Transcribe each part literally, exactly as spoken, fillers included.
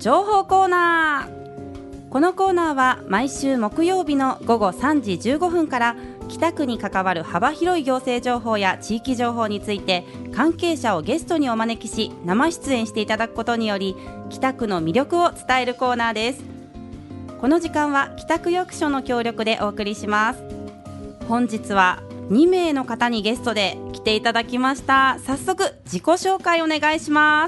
情報コーナー。このコーナーは毎週木曜日の午後さんじじゅうごふんから北区に関わる幅広い行政情報や地域情報について関係者をゲストにお招きし生出演していただくことにより北区の魅力を伝えるコーナーです。この時間は北区役所の協力でお送りします。本日はにめいの方にゲストで来ていただきました。早速自己紹介お願いします。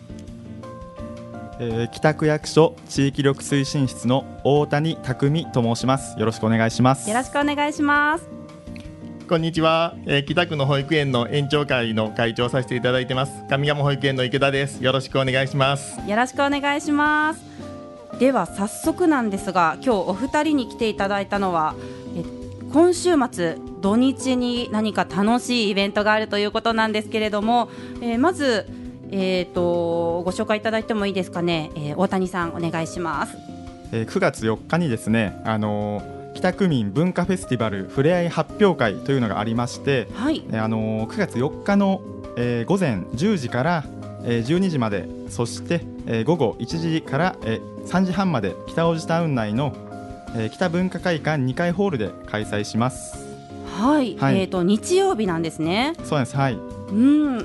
えー、北区役所地域力推進室の大谷匠と申します。よろしくお願いします。 よろしくお願いします。 こんにちは、えー、北区の保育園の園長会の会長をさせていただいてます上賀茂保育園の池田です。よろしくお願いします。 よろしくお願いします。では早速なんですが、今日お二人に来ていただいたのはえ今週末土日に何か楽しいイベントがあるということなんですけれども、えー、まずえー、とご紹介いただいてもいいですかね。えー、大谷さんお願いします。 えー、くがつよっかにですね、あのー、北区民文化フェスティバルふれあい発表会というのがありまして、 はい、 えーあのー、くがつよっかの、えー、午前じゅうじから、えー、じゅうにじまで、そして、えー、午後いちじから、えー、さんじはんまで北大路タウン内の、えー、北文化会館にかいホールで開催します。 はい、 はい、 えー、と日曜日なんですね。 そうです。はい。 うん、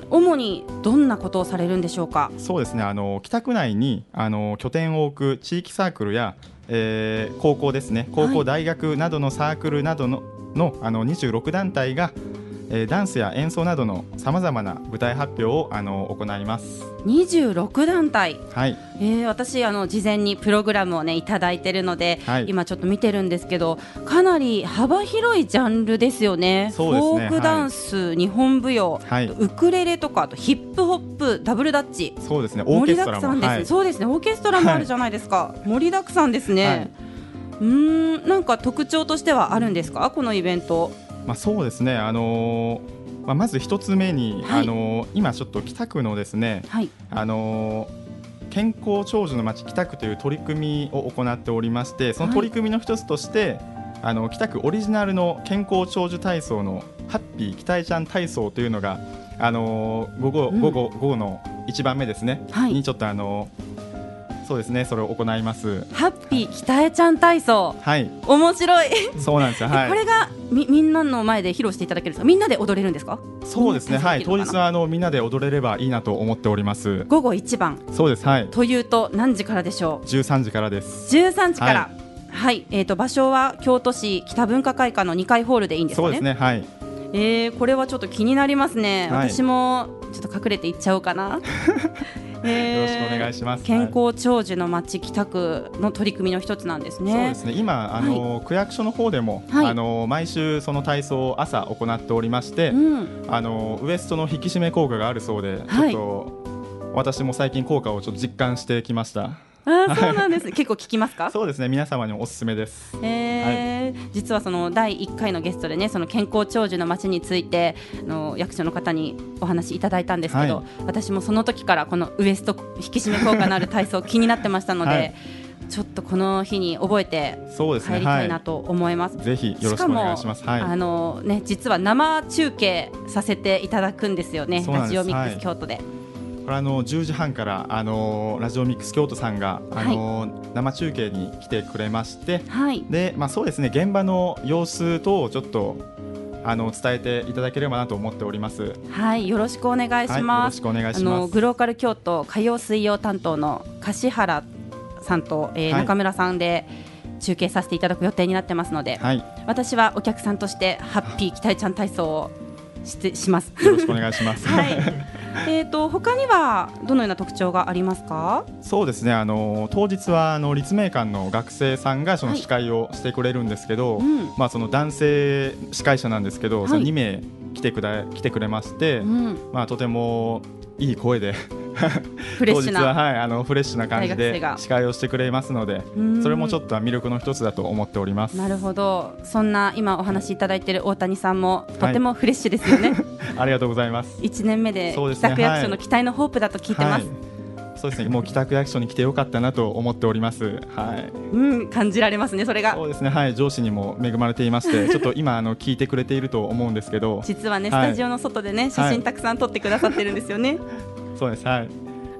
主にどんなことをされるんでしょうか。 そうですね、あの北区内にあの拠点を置く地域サークルや、えー、高校ですね、高校、はい、大学などのサークルなどの、の、あのにじゅうろくだんたいが、えー、ダンスや演奏などのさまざまな舞台発表をあの行います。 にじゅうろくだんたい、 はい、 えー、私あの事前にプログラムを、ね、いただいているので、はい、今ちょっと見てるんですけど、かなり幅広いジャンルですよね。 そうですね、 フォークダンス、はい、日本舞踊、 はい、 ウクレレとか、あとヒップホップ、ダブルダッチ、 そうですね、オーケストラも盛りだくさんです、はい、そうですね、オーケストラもあるじゃないですか、はい、盛りだくさんですね、はい、うーん、なんか特徴としてはあるんですか、このイベント。 まあ、そうですね、あのーまあ、まず一つ目に、はい、あのー、今ちょっと北区のですね、はい、あのー、健康長寿の街北区という取り組みを行っておりまして、その取り組みの一つとして、はい、あの北区オリジナルの健康長寿体操のハッピー北江ちゃん体操というのが、あのー、午後、うん、午後、午後のいちばんめですね、はい、にちょっとあのーそうですね、それを行います。 ハッピー北江ちゃん体操、 はい、 面白い。 そうなんですよ、はい、 これが み, みんなの前で披露していただけるんですか。みんなで踊れるんですか。 そうですね、はい、当日はあのみんなで踊れればいいなと思っております。 午後いちばん、 そうです、はい、 というと何時からでしょう。 じゅうさんじからです。 じゅうさんじから、はい、はい、えーと、場所は京都市北文化会館のにかいホールでいいんですかね。 そうですね、はい、 えー、これはちょっと気になりますね、はい、私もちょっと隠れていっちゃおうかな。えー、 よろしくお願いします。 健康長寿の街北区の取り組みの一つなんですね。 そうですね、今あの、はい、区役所の方でも、はい、あの毎週その体操を朝行っておりまして、うん、あのウエストの引き締め効果があるそうで、はい、ちょっと私も最近効果をちょっと実感してきました。 あ、そうなんです、ね、結構聞きますか。 そうですね、皆様にもおすすめです。 えーはい、実はそのだいいっかいのゲストでね、その健康長寿の街についてあの役所の方にお話いただいたんですけど、はい、私もその時からこのウエスト引き締め効果のある体操気になってましたので、はい、ちょっとこの日に覚えて帰りたいなと思います。 ぜひよろしくお願いします。 しかも、はい、あのね、実は生中継させていただくんですよね、ラジオミックス京都で。はい、 これあのじゅうじはんからあのラジオミックス京都さんがあの、はい、生中継に来てくれまして、はい、でまあ、そうですね、現場の様子等をちょっとあの伝えていただければなと思っております。 はい、よろしくお願いします。はい、よろしくお願いします。あのグローカル京都火曜水曜担当の樫原さんと、えーはい、中村さんで中継させていただく予定になってますので、はい、私はお客さんとしてハッピー北江ちゃん体操をし, します。 よろしくお願いします。 はい、えーと他にはどのような特徴がありますか。 そうですね、あの当日はあの立命館の学生さんがその司会をしてくれるんですけど、はい、うん、まあ、その男性司会者なんですけど、はい、そのにめい来てくれ、来てくれまして、うん、まあ、とてもいい声でフレッシュな当日は、はい、あのフレッシュな感じで司会をしてくれますので、それもちょっと魅力の一つだと思っております。 なるほど、そんな今お話しいただいている大谷さんもとてもフレッシュですよね。はい、 ありがとうございます。 いちねんめで北区役所の期待のホープだと聞いてます。はい、 そうですね、もう北区役所に来てよかったなと思っております。はい、 うん、感じられますね、それが。 そうですね、はい、上司にも恵まれていましてちょっと今あの聞いてくれていると思うんですけど、 実はね、はい、スタジオの外でね写真たくさん撮ってくださってるんですよね。 そうです、はい、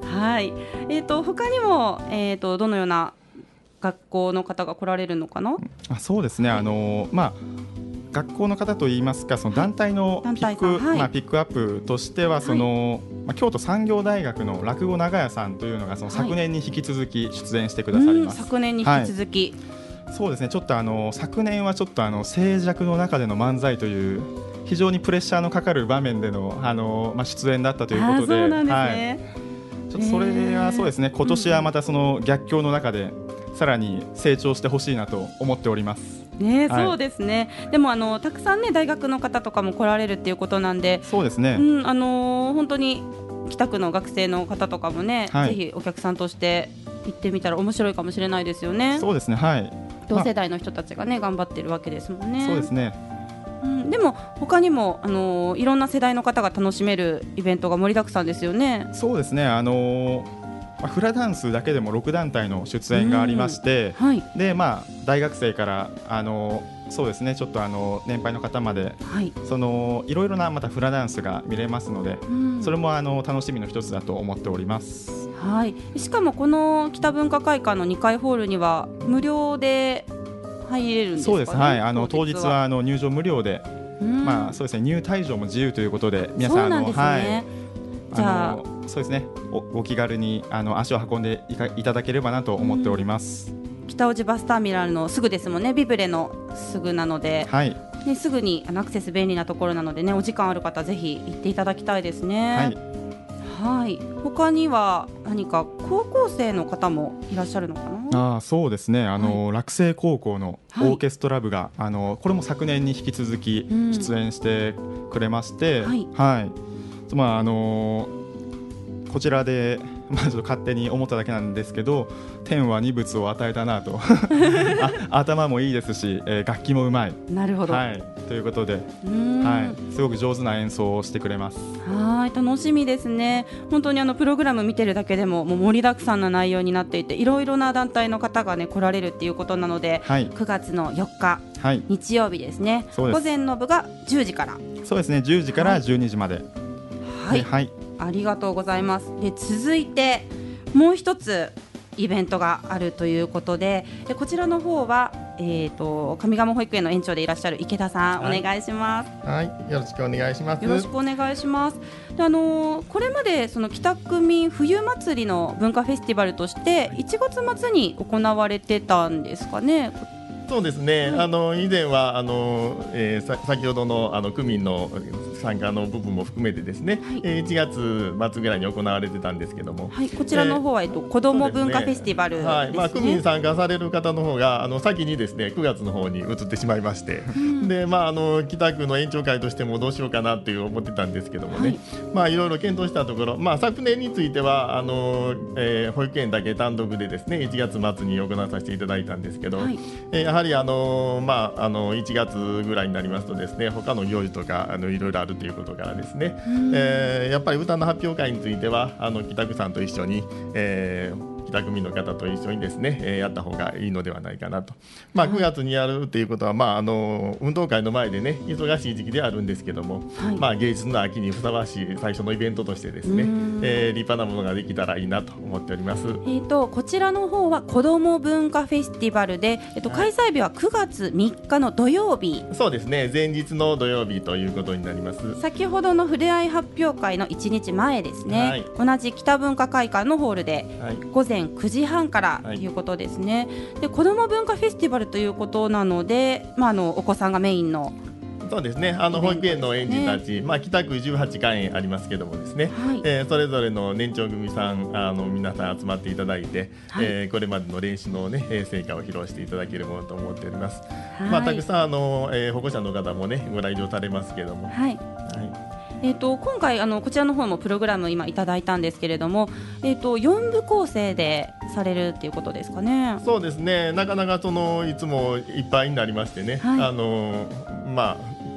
はい、えー、と他にも、えー、とどのような学校の方が来られるのかな。 あそうですね、あのまあ学校の方といいますか、その団体のピック、はいまあ、ピックアップとしてはその、はいまあ、京都産業大学の落語長屋さんというのがその昨年に引き続き出演してくださります、 はい、昨年に引き続き、 はい、そうですね、ちょっとあの昨年はちょっとあの静寂の中での漫才という非常にプレッシャーのかかる場面での、あの、まあ、出演だったということで、 そうなんですね、 はい、ちょっとそれはそうですね、今年はまたその逆境の中でさらに成長してほしいなと思っております。 ね、はい、そうですね。でもあのたくさんね大学の方とかも来られるっていうことなんで、 そうですね、 うん、あのー、本当に北区の学生の方とかもね、 はい、 ぜひお客さんとして行ってみたら面白いかもしれないですよね。 そうですね、はい、 同世代の人たちがね、まあ、頑張ってるわけですもんね。 そうですね、 うん、でも他にも、あのー、いろんな世代の方が楽しめるイベントが盛りだくさんですよね。 そうですね、あのーまあ、フラダンスだけでもろく団体の出演がありまして、はい、でまあ、大学生からあのそうですね、ちょっとあの年配の方まで、はい、そのいろいろなまたフラダンスが見れますので、それもあの楽しみの一つだと思っております。 はい、しかもこの北文化会館のにかいホールには無料で入れるんですかね。 そうです、はい、あの当日はあの入場無料で、まあそうですね、入退場も自由ということで、皆さん、 そうなんですね、はい、 じゃあそうですね、お, お気軽にあの足を運んで い, かいただければなと思っております。 北大路バスターミナルのすぐですもんね、ビブレのすぐなので、 はいね、すぐにあのアクセス便利なところなのでね、お時間ある方ぜひ行っていただきたいですね。はい、はい、他には何か高校生の方もいらっしゃるのかな。 あそうですね、あの、はい、落成高校のオーケストラ部が、はい、あのこれも昨年に引き続き出演してくれまして、うんはいはいまああのー、こちらで、まあ、ちょっと勝手に思っただけなんですけど、天は二物を与えたなとあ頭もいいですし、えー、楽器もうまい。 なるほど、 はい、ということで、はい、すごく上手な演奏をしてくれます。 はい楽しみですね。本当にあのプログラム見てるだけでも、もう盛りだくさんな内容になっていて、いろいろな団体の方が、ね、来られるっていうことなので、はい、くがつのよっか、はい、日曜日ですね。午前の部がじゅうじから。 そうですね、じゅうじからじゅうにじまで、 はい、はい、ありがとうございます。で続いてもう一つイベントがあるということで、でこちらの方は、えー、と上賀茂保育園の園長でいらっしゃる池田さん、はい、お願いします。 はい、よろしくお願いします。 よろしくお願いします。で、あのー、これまでその北区民冬祭りの文化フェスティバルとしていちがつ末に行われてたんですかね。 そうですね、はい、あの以前はあの、えー、さ先ほどのあの区民の参加の部分も含めてですね、はいえー、いちがつ末ぐらいに行われてたんですけども、 はい、こちらの方は、えっと、子ども文化フェスティバルですね。 はいまあ、区民参加される方の方があの先にですねくがつの方に移ってしまいまして、うん、でまあ、あの北区の園長会としてもどうしようかなっていう思ってたんですけどもね、はいまあ、いろいろ検討したところ、まあ、昨年についてはあの、えー、保育園だけ単独でですねいちがつ末に行わさせていただいたんですけど、はいえー、やはりあの、まあ、あのいちがつぐらいになりますとですね他の行事とかあのいろいろあるということからですね、えー、やっぱり歌の発表会についてはあの北区さんと一緒に、えー北区民の方と一緒にですね、えー、やった方がいいのではないかなと、まあ、くがつにやるということは、まあ、あの運動会の前でね忙しい時期ではあるんですけども、はいまあ、芸術の秋にふさわしい最初のイベントとしてですね、えー、立派なものができたらいいなと思っております。えー、とこちらの方は子ども文化フェスティバルで、えー、と開催日はくがつみっかの土曜日、 はい、そうですね前日の土曜日ということになります。 先ほどのふれあい発表会のいちにちまえですね、はい、同じ北文化会館のホールで、はい、ごぜんくじはんからということですね、はい、で子ども文化フェスティバルということなので、まあ、あのお子さんがメインのそうですね、あの保育園の園児たち、まあ、北区じゅうはちか園ありますけどもですね、はいえー、それぞれの年長組さんあの皆さん集まっていただいて、はいえー、これまでの練習の、ね、成果を披露していただけるものと思っております、はいまあ、たくさんあの、えー、保護者の方も、ね、ご来場されますけども、はいはいえー、と今回あのこちらの方もプログラム今いただいたんですけれども、えー、とよんぶ構成でされるっていうことですかね。 そうですね、なかなかそのいつもいっぱいになりましてね、はいあのまあ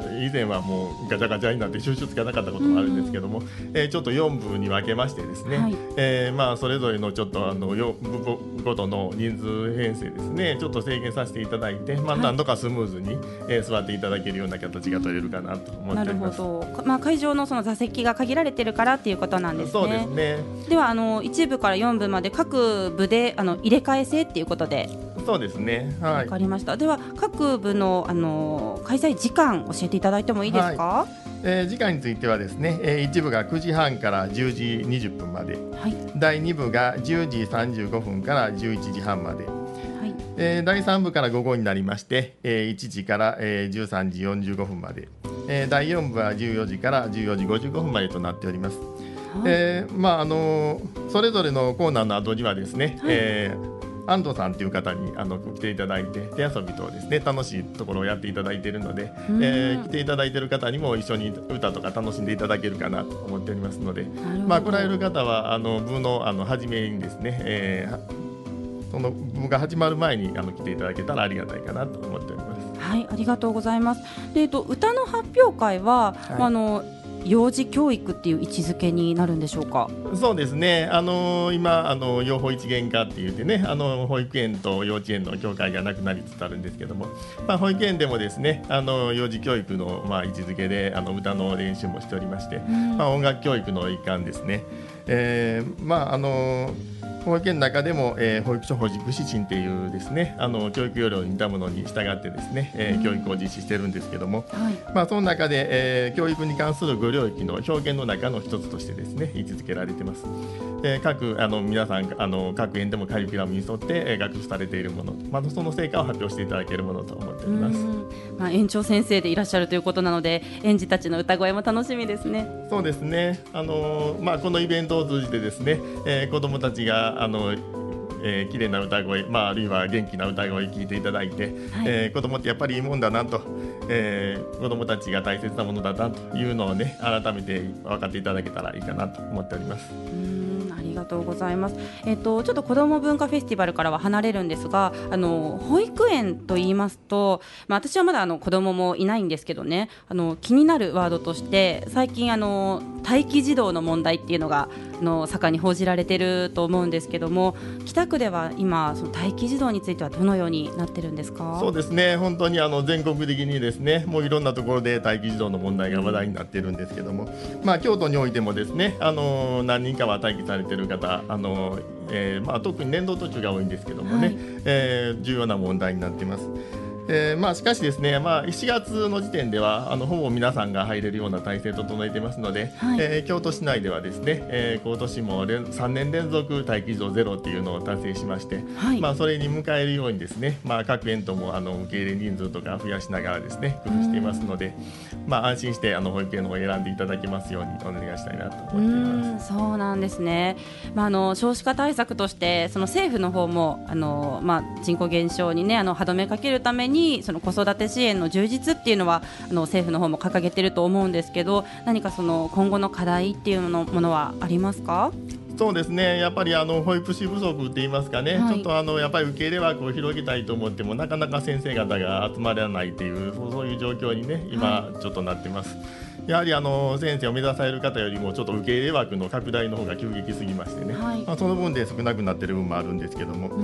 以前はもうガチャガチャになって収集つかなかったこともあるんですけども、えー、ちょっとよん部に分けましてですね、はい、えー、まあそれぞれのちょっとあのよ部ごとの人数編成ですねちょっと制限させていただいて、まあ、何度かスムーズに、えー、座っていただけるような形が取れるかなと思っております。 なるほど、まあ、会場のその座席が限られてるからっていうことなんですね。 そうですね。 ではあのいち部からよん部まで各部であの入れ替え制っていうことで。 そうですね、はい、 わかりました。では各部の、あの開催時間教えていただいてもいいですか？ はい、えー、時間についてはですね、えー、いち部がくじはんからじゅうじにじゅっぷんまで、はい、だいに部がじゅうじさんじゅうごふんからじゅういちじはんまで、はい、えー、だいさん部から午後になりまして、えー、いちじから、えー、じゅうさんじよんじゅうごふんまで、えー、だいよん部はじゅうよじからじゅうよじごじゅうごふんまでとなっております。はい、えーまああのー、それぞれのコーナーの後にはですね、はい、えー安藤さんという方にあの来ていただいて手遊びとですね楽しいところをやっていただいているので、えー、来ていただいている方にも一緒に歌とか楽しんでいただけるかなと思っておりますので、まあ来られる方はあの部のあの初めにですね、えー、その部が始まる前にあの来ていただけたらありがたいかなと思っております。 はい、ありがとうございます。で、えっと、歌の発表会は、はい、あの幼児教育っていう位置づけになるんでしょうか？ そうですね、あのー、今あの養護一元化って言ってね、あの保育園と幼稚園の境界がなくなりつつあるんですけども、まあ、保育園でもですねあの幼児教育の、まあ、位置づけであの歌の練習もしておりまして、まあ、音楽教育の一環ですね、えー、まああのー保育園の中でも、えー、保育所保育指針というですねあの教育要領に似たものに従ってですね、えー、教育を実施しているんですけども、はい、まあ、その中で、えー、教育に関するご領域の表現の中の一つとしてですね位置づけられています。えー、各あの皆さんあの各園でもカリキュラムに沿って、えー、学習されているもの、まあ、その成果を発表していただけるものと思っております。 まあ、園長先生でいらっしゃるということなので園児たちの歌声も楽しみですね。 そうですね、あのーまあ、このイベントを通じてですね、えー、子どもたちがあのえー、綺麗な歌声、まあ、あるいは元気な歌声を聞いていただいて、はい、えー、子どもってやっぱりいいもんだなと、えー、子どもたちが大切なものだなというのをね改めて分かっていただけたらいいかなと思っております。 うーん、ありがとうございます。えーと、ちょっと子ども文化フェスティバルからは離れるんですが、あの保育園と言いますと、まあ、私はまだあの子どももいないんですけどね、あの気になるワードとして最近あの待機児童の問題っていうのがあの盛んに報じられていると思うんですけども、北区では今その待機児童についてはどのようになってるんですか？ そうですね、本当にあの全国的にですねもういろんなところで待機児童の問題が話題になっているんですけども、まあ、京都においてもですねあの何人かは待機されている方あの、えーまあ、特に年度途中が多いんですけどもね、はい、えー、重要な問題になっています。えーまあ、しかしですね、まあ、しがつの時点ではあのほぼ皆さんが入れるような体制を整えていますので、はい、えー、京都市内ではですね、えー、今年もさんねん連続待機児童ゼロというのを達成しまして、はい、まあ、それに迎えるようにですね、まあ、各園ともあの受け入れ人数とか増やしながらですね工夫していますので、まあ、安心してあの保育園の方を選んでいただけますようにお願いしたいなと思っています。 うん、そうなんですね。まあ、あの少子化対策としてその政府の方もあの、まあ、人口減少に、ね、あの歯止めかけるためににその子育て支援の充実っていうのはあの政府の方も掲げていると思うんですけど、何かその今後の課題っていうのものはありますか？ そうですね、やっぱりあの保育士不足って言いますかね、はい、ちょっとあのやっぱり受け入れ枠を広げたいと思ってもなかなか先生方が集まらないっていうそういう状況にね今ちょっとなってます。はい、やはりあの先生を目指される方よりもちょっと受け入れ枠の拡大の方が急激すぎましてね、はい、まあ、その分で少なくなっている分もあるんですけども、うん、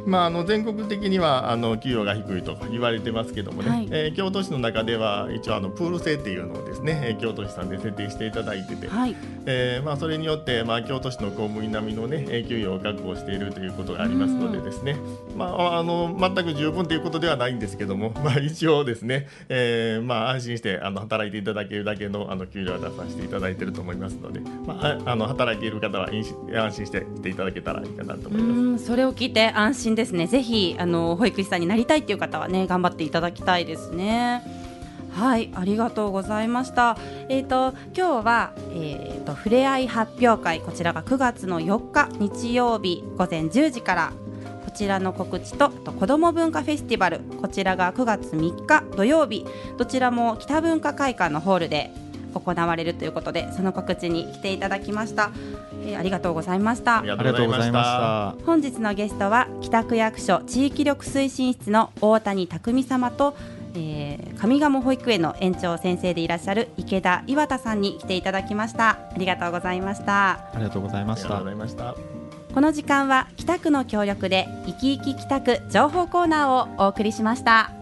まあ、あの全国的にはあの給与が低いと言われてますけどもね、はい、えー、京都市の中では一応あのプール制っていうのをですね京都市さんで設定していただいてて、はい、えーまあ、それによって、まあ、京都市の公務員並みの、ね、給与を確保しているということがありますのでですね、うん、まあ、あの全く十分ということではないんですけども、まあ、一応ですね、えーまあ、安心してあの働いていただけるだけのあの給料は出させていただいていると思いますので、まあ、あの働いている方は安心して来ていただけたらいいかなと思います。 うん、それを聞いて安心ですね。ぜひあの保育士さんになりたいという方はね頑張っていただきたいですね。はい、ありがとうございました。えーと、今日は、えーと、ふれあい発表会、こちらがくがつのよっか日曜日午前じゅうじからこちらの告知と、あと子ども文化フェスティバル、こちらがくがつみっか土曜日、どちらも北文化会館のホールで行われるということで、その告知に来ていただきました。えー、ありがとうございました。 ありがとうございました。 本日のゲストは北区役所地域力推進室の大谷匠様とえー、上賀茂保育園の園長先生でいらっしゃる池田岩田さんに来ていただきました。ありがとうございました。 ありがとうございました。 この時間は北区の協力でいきいき北区情報コーナーをお送りしました。